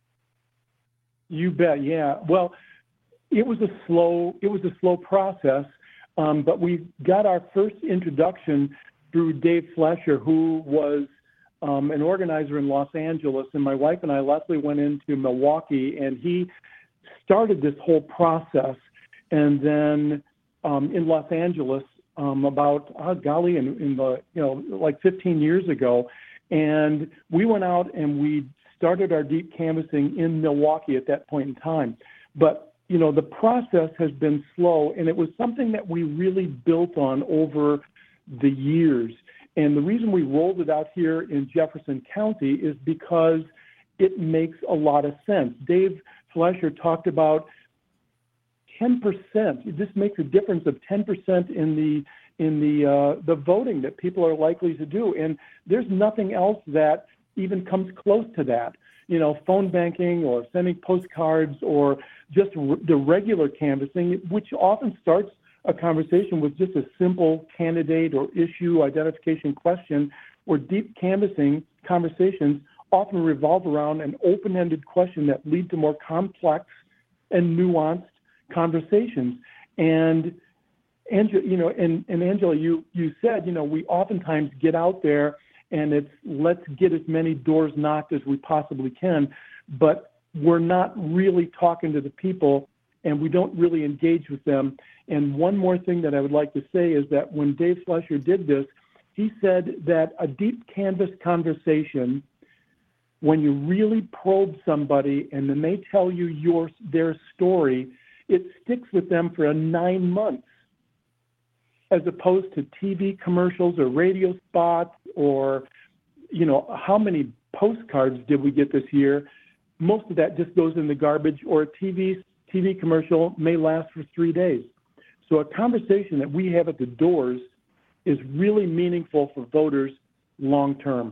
You bet, yeah. Well, it was a slow it was a slow process, um, but we got our first introduction through Dave Flesher, who was um, an organizer in Los Angeles, and my wife and I, Leslie, went into Milwaukee, and he started this whole process. And then um, in Los Angeles, um, about, oh, golly, in, in the, you know, like fifteen years ago, and we went out and we started our deep canvassing in Milwaukee at that point in time. But, you know, the process has been slow, and it was something that we really built on over the years. And the reason we rolled it out here in Jefferson County is because it makes a lot of sense. Dave Flesher talked about ten percent. This makes a difference of ten percent in the in the uh, the voting that people are likely to do. And there's nothing else that even comes close to that. You know, phone banking or sending postcards or just r- the regular canvassing, which often starts a conversation with just a simple candidate or issue identification question, or deep canvassing conversations often revolve around an open-ended question that lead to more complex and nuanced conversations. And Angela, you know, and, and Angela, you you said, you know, we oftentimes get out there and it's let's get as many doors knocked as we possibly can, but we're not really talking to the people and we don't really engage with them. And one more thing that I would like to say is that when Dave Flesher did this, he said that a deep canvas conversation, when you really probe somebody and then they tell you your their story, it sticks with them for a nine months, as opposed to T V commercials or radio spots or, you know, how many postcards did we get this year? Most of that just goes in the garbage, or a T V T V commercial may last for three days. So a conversation that we have at the doors is really meaningful for voters long term.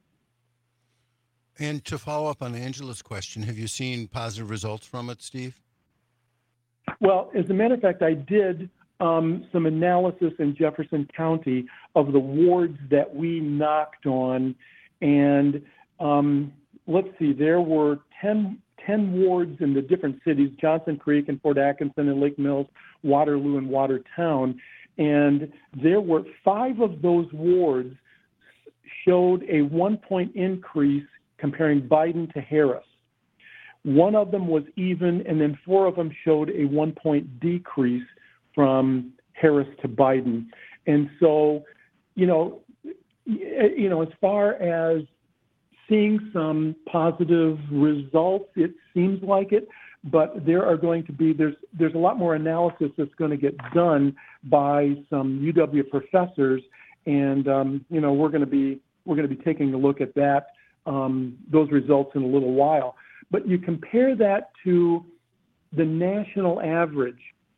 And to follow up on Angela's question, have you seen positive results from it, Steve? Well, as a matter of fact, I did um, some analysis in Jefferson County of the wards that we knocked on. And um, let's see, there were ten, ten wards in the different cities, Johnson Creek and Fort Atkinson and Lake Mills, Waterloo and Watertown. And there were five of those wards showed a one-point increase comparing Biden to Harris. One of them was even, and then four of them showed a one-point decrease from Harris to Biden. And so, you know, you know, as far as seeing some positive results, it seems like it, but there are going to be, there's there's a lot more analysis that's going to get done by some U W professors, and um, you know, we're going to be we're going to be taking a look at that, um, those results in a little while. But you compare that to the national average.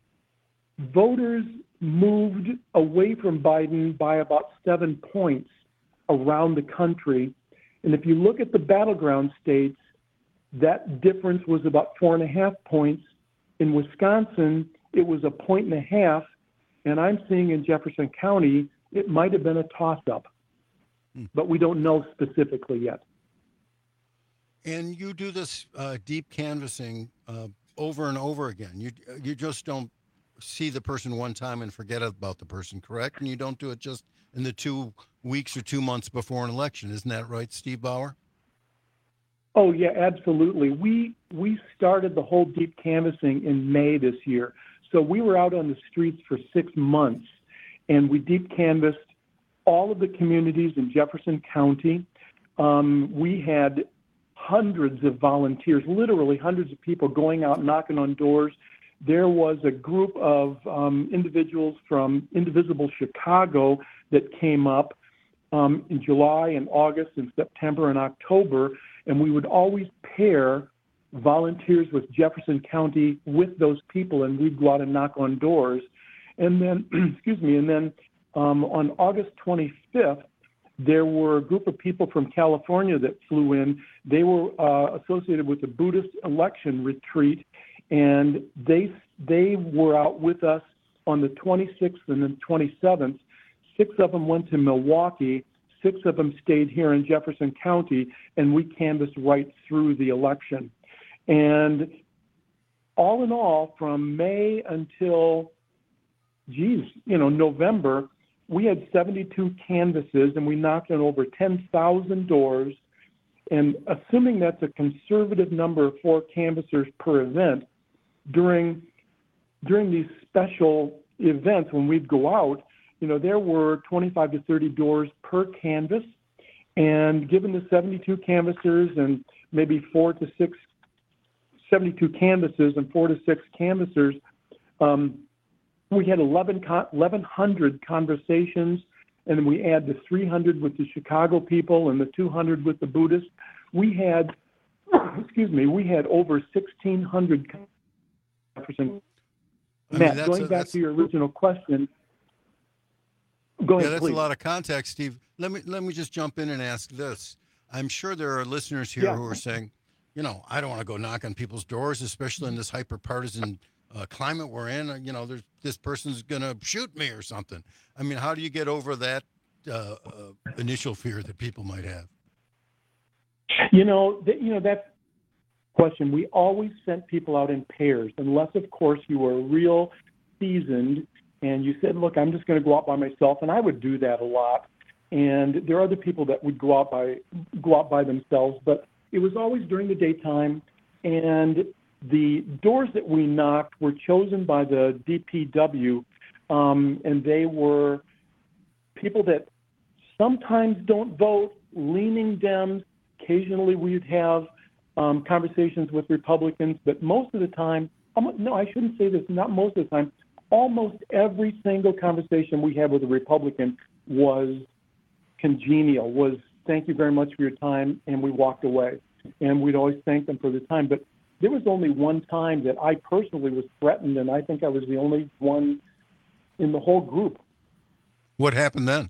Voters moved away from Biden by about seven points around the country. And if you look at the battleground states, that difference was about four and a half points. In Wisconsin, it was a point and a half. And I'm seeing in Jefferson County, it might have been a toss-up, hmm. but we don't know specifically yet. And you do this uh, deep canvassing uh, over and over again. You you just don't see the person one time and forget about the person, correct? And you don't do it just in the two weeks or two months before an election. Isn't that right, Steve Bauer? Oh, yeah, absolutely. We we started the whole deep canvassing in May this year. So we were out on the streets for six months, and we deep canvassed all of the communities in Jefferson County. Um, we had hundreds of volunteers, literally hundreds of people going out knocking on doors, there was a group of um, individuals from Indivisible Chicago that came up um, in July and August and September and October, and we would always pair volunteers with Jefferson County with those people, and we'd go out and knock on doors. And then, excuse me, and then um, on August twenty-fifth, there were a group of people from California that flew in. They were uh, associated with the Buddhist election retreat, and they they were out with us on the twenty-sixth and the twenty-seventh. Six of them went to Milwaukee. Six of them stayed here in Jefferson County, and we canvassed right through the election. And all in all, from May until, geez, you know, November, we had seventy-two canvasses, and we knocked on over ten thousand doors. And assuming that's a conservative number of four canvassers per event, during during these special events when we'd go out, you know, there were twenty-five to thirty doors per canvas. And given the seventy-two canvassers and maybe four to six, seventy-two canvases and four to six canvassers, um, we had eleven hundred conversations, and then we add the three hundred with the Chicago people and the two hundred with the Buddhists. We had, excuse me, we had over sixteen hundred conversations. I Matt, mean, going a, back to your original question, go ahead, yeah, that's please. a lot of context, Steve. Let me let me just jump in and ask this. I'm sure there are listeners here Yeah. who are saying, you know, I don't want to go knock on people's doors, especially in this hyper-partisan uh, climate we're in. Uh, You know, there's, this person's going to shoot me or something. I mean, how do you get over that uh, uh, initial fear that people might have? You know, th- you know that's the question. We always sent people out in pairs, unless, of course, you were real seasoned and you said, "Look, I'm just going to go out by myself," and I would do that a lot. And there are other people that would go out by go out by themselves, but it was always during the daytime. And the doors that we knocked were chosen by the D P W, um, and they were people that sometimes don't vote, leaning Dems. Occasionally we'd have um, conversations with Republicans, but most of the time, um, no, I shouldn't say this, not most of the time, almost every single conversation we had with a Republican was congenial, was thank you very much for your time, and we walked away. And we'd always thank them for the time. But there was only one time that I personally was threatened, and I think I was the only one in the whole group. What happened then?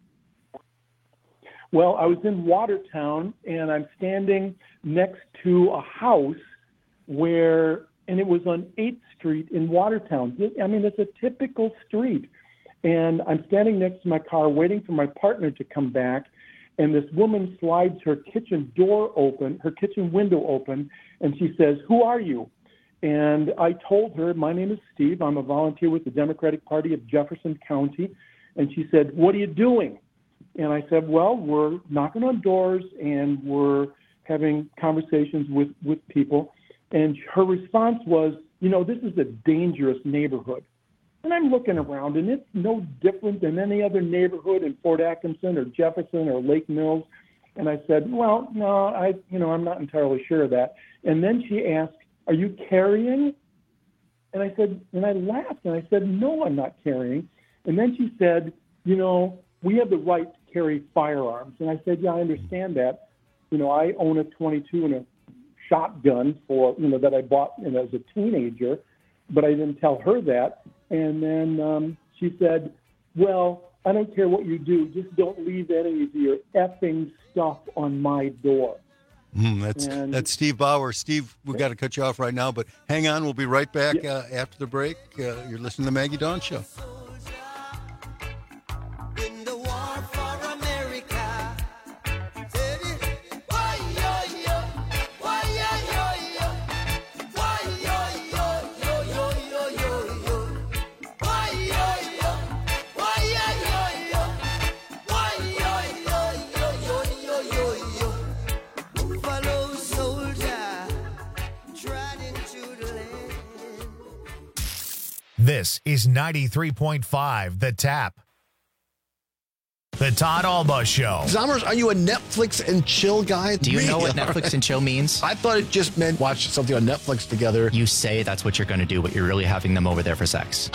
Well, I was in Watertown, and I'm standing next to a house where, and it was on eighth Street in Watertown. I mean, it's a typical street. And I'm standing next to my car waiting for my partner to come back, and this woman slides her kitchen door open, her kitchen window open, and she says, "Who are you?" And I told her, "My name is Steve. I'm a volunteer with the Democratic Party of Jefferson County." And she said, "What are you doing?" And I said, "Well, we're knocking on doors and we're having conversations with, with people." And her response was, "You know, this is a dangerous neighborhood." And I'm looking around, and it's no different than any other neighborhood in Fort Atkinson or Jefferson or Lake Mills. And I said, "Well, no, I, you know, I'm not entirely sure of that." And then she asked, "Are you carrying?" And I said, and I laughed, and I said, "No, I'm not carrying." And then she said, "You know, we have the right to carry firearms." And I said, "Yeah, I understand that. You know, I own a twenty-two and a shotgun for, you know, that I bought, you know, as a teenager," but I didn't tell her that. And then um, she said, "Well, I don't care what you do. Just don't leave any of your effing stuff on my door." Mm, that's And- that's Steve Bauer. Steve, we've got to cut you off right now, but hang on. We'll be right back uh, after the break. Uh, you're listening to the Maggie Dawn Show. This is ninety-three point five The Tap. The Todd Alba Show. Zommers, are you a Netflix and chill guy? Do you Really? know what Netflix and chill means? I thought it just meant watch something on Netflix together. You say that's what you're going to do, but you're really having them over there for sex.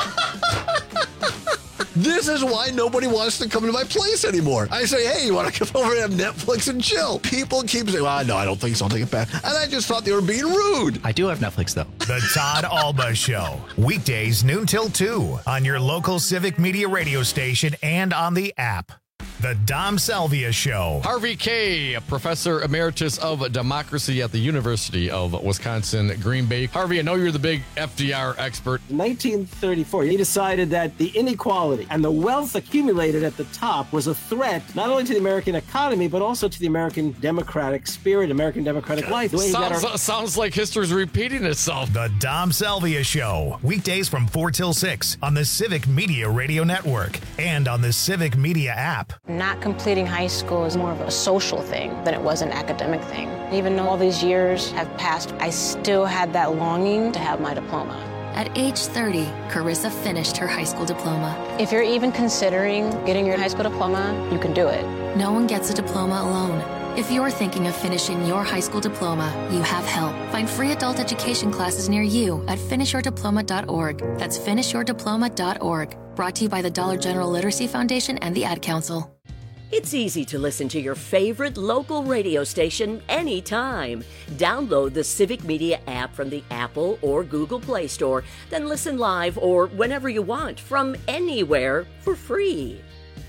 This is why nobody wants to come to my place anymore. I say, hey, you want to come over and have Netflix and chill? People keep saying, well, no, I don't think so. I'll take it back. And I just thought they were being rude. I do have Netflix, though. The Todd Alba Show. Weekdays noon till two on your local Civic Media radio station and on the app. The Dom Salvia Show. Harvey Kaye, Professor Emeritus of Democracy at the University of Wisconsin, Green Bay. Harvey, I know you're the big F D R expert. In nineteen thirty-four, he decided that the inequality and the wealth accumulated at the top was a threat not only to the American economy, but also to the American democratic spirit, American democratic life. The way he got Sounds, our- sounds like history's repeating itself. The Dom Salvia Show. Weekdays from four till six on the Civic Media Radio Network and on the Civic Media app. Not completing high school is more of a social thing than it was an academic thing. Even though all these years have passed, I still had that longing to have my diploma. At age thirty, Carissa finished her high school diploma. If you're even considering getting your high school diploma, you can do it. No one gets a diploma alone. If you're thinking of finishing your high school diploma, you have help. Find free adult education classes near you at finish your diploma dot org. That's finish your diploma dot org. Brought to you by the Dollar General Literacy Foundation and the Ad Council. It's easy to listen to your favorite local radio station anytime. Download the Civic Media app from the Apple or Google Play Store, then listen live or whenever you want from anywhere for free.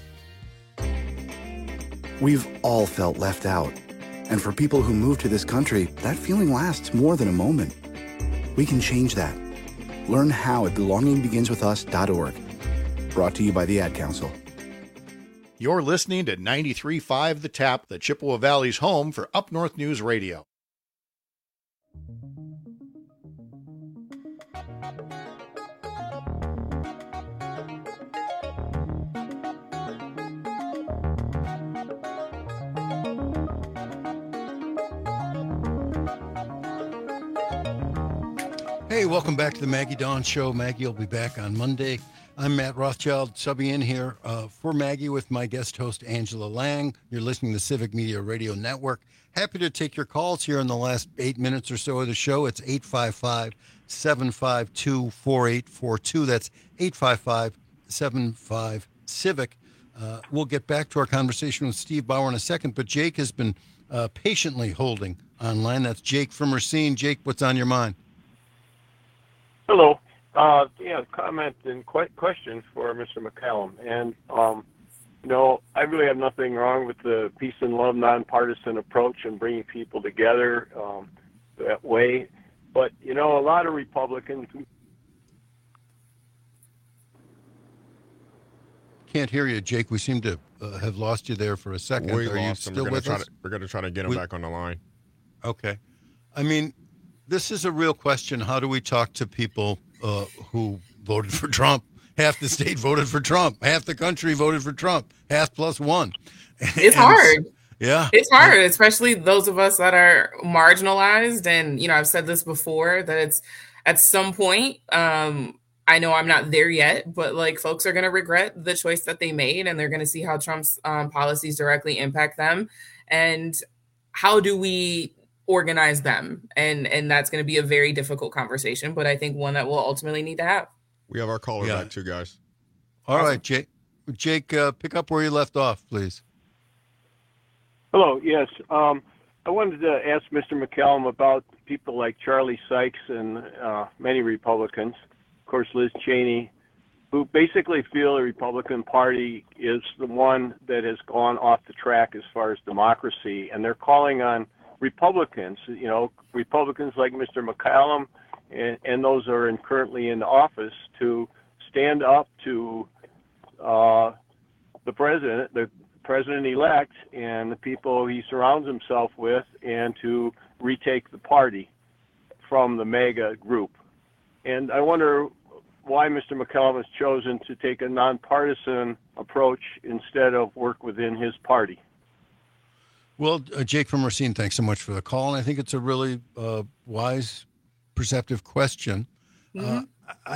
We've all felt left out. And for people who move to this country, that feeling lasts more than a moment. We can change that. Learn how at belonging begins with us dot org. Brought to you by the Ad Council. You're listening to ninety-three point five The Tap, the Chippewa Valley's home for Up North News Radio. Hey, welcome back to the Maggie Dawn Show. Maggie will be back on Monday. I'm Matt Rothschild, subbing in here uh, for Maggie with my guest host, Angela Lang. You're listening to the Civic Media Radio Network. Happy to take your calls here in the last eight minutes or so of the show. It's eight five five, seven five two, four eight four two. That's eight five five, seven five, CIVIC. Uh, we'll get back to our conversation with Steve Bauer in a second, but Jake has been uh, patiently holding online. That's Jake from Racine. Jake, what's on your mind? Hello. Uh, yeah, comment and que- question for Mister McCallum. And, um, you know, I really have nothing wrong with the peace and love, nonpartisan approach and bringing people together um, that way. But, you know, a lot of Republicans... Can't hear you, Jake. We seem to uh, have lost you there for a second. We Are you lost him. still We're with gonna us? try to, we're going to try to get him We- back on the line. Okay. I mean, this is a real question. How do we talk to people uh, who voted for Trump? Half the state voted for Trump. Half the country voted for Trump. Half plus one. It's hard. Yeah. It's hard, especially those of us that are marginalized. And, you know, I've said this before that it's at some point, um, I know I'm not there yet, but like folks are going to regret the choice that they made, and they're going to see how Trump's um, policies directly impact them. And how do we organize them? And and that's going to be a very difficult conversation, but I think one that we'll ultimately need to have. We have our caller Yeah. back too, guys. All right, Jake. Jake, uh, pick up where you left off, please. Hello, yes. Um, I wanted to ask Mister McCallum about people like Charlie Sykes and uh, many Republicans, of course Liz Cheney, who basically feel the Republican Party is the one that has gone off the track as far as democracy, and they're calling on Republicans, you know, Republicans like Mister McCallum and, and those that are in, currently in office to stand up to uh, the president, the president-elect, and the people he surrounds himself with, and to retake the party from the MAGA group. And I wonder why Mister McCallum has chosen to take a nonpartisan approach instead of work within his party. Well, uh, Jake from Racine, thanks so much for the call. And I think it's a really uh, wise, perceptive question. Mm-hmm. Uh, I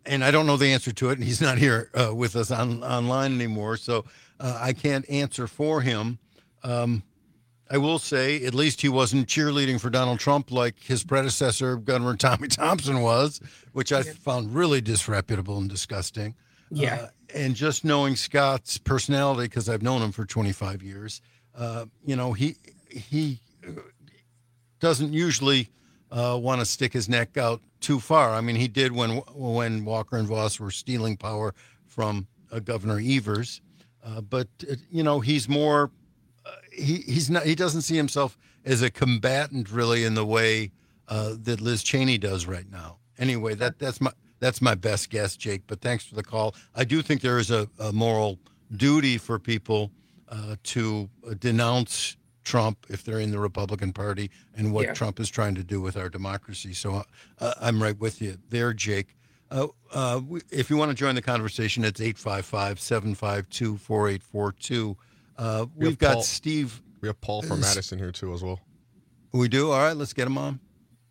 and I don't know the answer to it, and he's not here uh, with us on online anymore, so uh, I can't answer for him. Um, I will say, at least he wasn't cheerleading for Donald Trump like his predecessor, Governor Tommy Thompson, was, which I found really disreputable and disgusting. Yeah. Uh, and just knowing Scott's personality, because I've known him for twenty-five years, uh, you know, he he doesn't usually uh, want to stick his neck out too far. I mean, he did when when Walker and Voss were stealing power from uh, Governor Evers, uh, but uh, you know, he's more. Uh, he he's not. He doesn't see himself as a combatant really in the way uh, that Liz Cheney does right now. Anyway, that that's my. That's my best guess, Jake, but thanks for the call. I do think there is a, a moral duty for people uh, to uh, denounce Trump if they're in the Republican Party and what Yeah. Trump is trying to do with our democracy. So uh, I'm right with you there, Jake. Uh, uh, we, if you want to join the conversation, it's eight five five, seven five two, four eight four two. Uh, We have we've got Paul- Steve. We have Paul from Uh, Madison here, too, as well. We do? All right, let's get him on.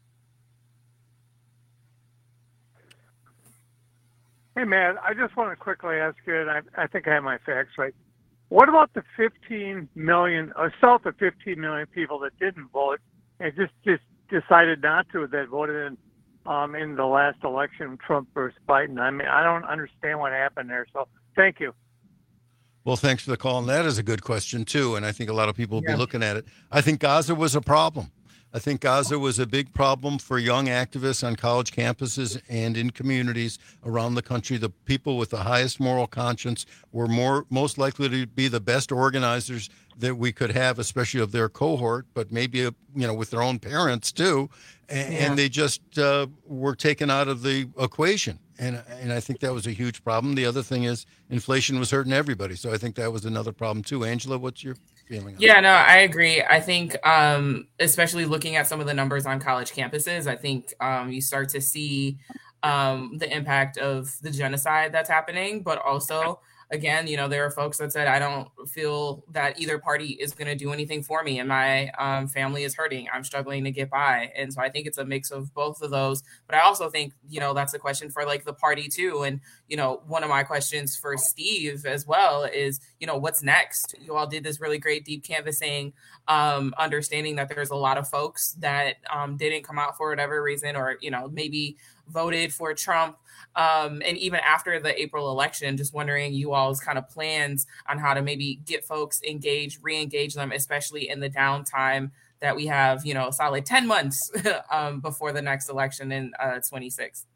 Hey, man, I just want to quickly ask you, and I, I think I have my facts right. What about the fifteen million, or south of fifteen million people that didn't vote and just, just decided not to, that voted in, um, in the last election, Trump versus Biden? I mean, I don't understand what happened there, so thank you. Well, thanks for the call. And that is a good question, too. And I think a lot of people will Yeah. be looking at it. I think Gaza was a problem. I think Gaza was a big problem for young activists on college campuses and in communities around the country. The people with the highest moral conscience were more most likely to be the best organizers that we could have, especially of their cohort, but maybe, you know, with their own parents, too. And, Yeah. and they just uh, were taken out of the equation. And and I think that was a huge problem. The other thing is inflation was hurting everybody. So I think that was another problem, too. Angela, what's your feeling? Yeah, no, I agree. I think, um, especially looking at some of the numbers on college campuses, I think um, you start to see um, the impact of the genocide that's happening. But also, again, you know, there are folks that said, I don't feel that either party is going to do anything for me, and my um, family is hurting. I'm struggling to get by. And so I think it's a mix of both of those. But I also think, you know, that's a question for like the party too. And, you know, one of my questions for Steve as well is, you know, what's next? You all did this really great deep canvassing, um, understanding that there's a lot of folks that um, didn't come out for whatever reason, or, you know, maybe voted for Trump. Um, and even after the April election, just wondering you all's kind of plans on how to maybe get folks engaged, re-engage them, especially in the downtime that we have, you know, solid ten months um, before the next election in uh, twenty-six.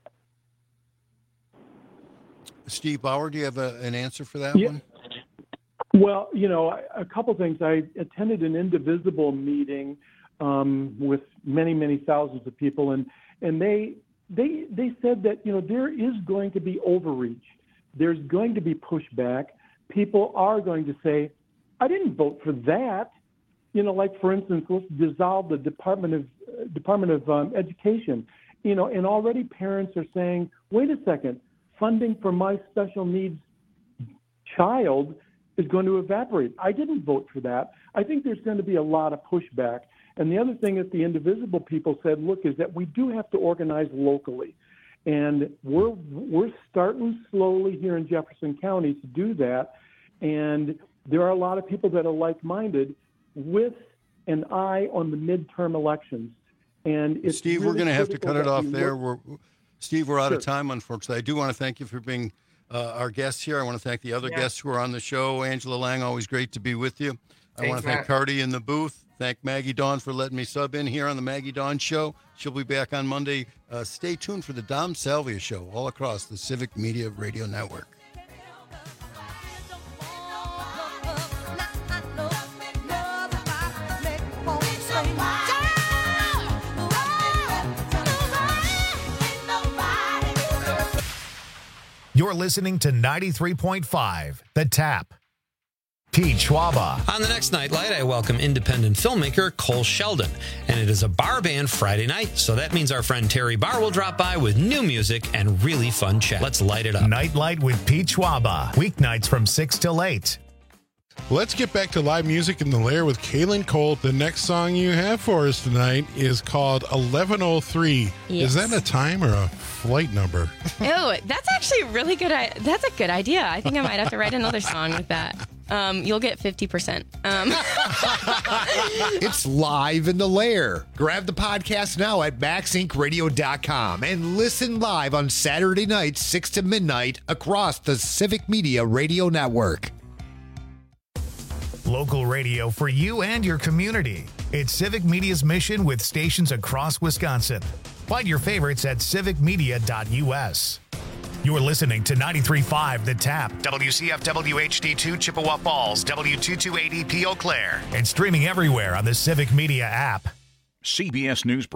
Steve Bauer, do you have a, an answer for that Yeah. one? Well, you know, I- a couple things. I attended an Indivisible meeting um, with many, many thousands of people, and and they they they said that, you know, there is going to be overreach. There's going to be pushback. People are going to say, I didn't vote for that. You know, like, for instance, let's dissolve the Department of uh, Department of um, Education. You know, and already parents are saying, wait a second, funding for my special needs child is going to evaporate. I didn't vote for that. I think there's going to be a lot of pushback. And the other thing that the Indivisible people said, look, is that we do have to organize locally. And we're we're starting slowly here in Jefferson County to do that. And there are a lot of people that are like-minded with an eye on the midterm elections. And it's Steve, really we're going to have to critical cut it that off we there. work- We're, Steve, we're out of Sure. time, unfortunately. I do want to thank you for being uh, our guest here. I want to thank the other Yeah. guests who are on the show. Angela Lang, always great to be with you. I Thanks, want to thank Matt. Cardi in the booth. Thank Maggie Dawn for letting me sub in here on the Maggie Dawn Show. She'll be back on Monday. Uh, stay tuned for the Dom Salvia Show all across the Civic Media Radio Network. You're listening to ninety-three point five, The Tap. Pete Schwaba. On the next Nightlight, I welcome independent filmmaker Cole Sheldon. And it is a bar band Friday night, so that means our friend Terry Barr will drop by with new music and really fun chat. Let's light it up. Nightlight with Pete Schwaba. Weeknights from six till eight. Let's get back to live music in the Lair with Kaylin Cole. The next song you have for us tonight is called eleven oh three. Yes. Is that a time or a flight number? Oh, that's actually really good. I- that's a good idea. I think I might have to write another song with that. Um, you'll get fifty percent. Um. It's live in the Lair. Grab the podcast now at max inc radio dot com and listen live on Saturday nights, six to midnight, across the Civic Media Radio Network. Local radio for you and your community. It's Civic Media's mission with stations across Wisconsin. Find your favorites at civic media dot u s. You're listening to ninety-three point five The Tap, W C F W H D two Chippewa Falls, W two twenty-eight E P Eau Claire, and streaming everywhere on the Civic Media app. C B S News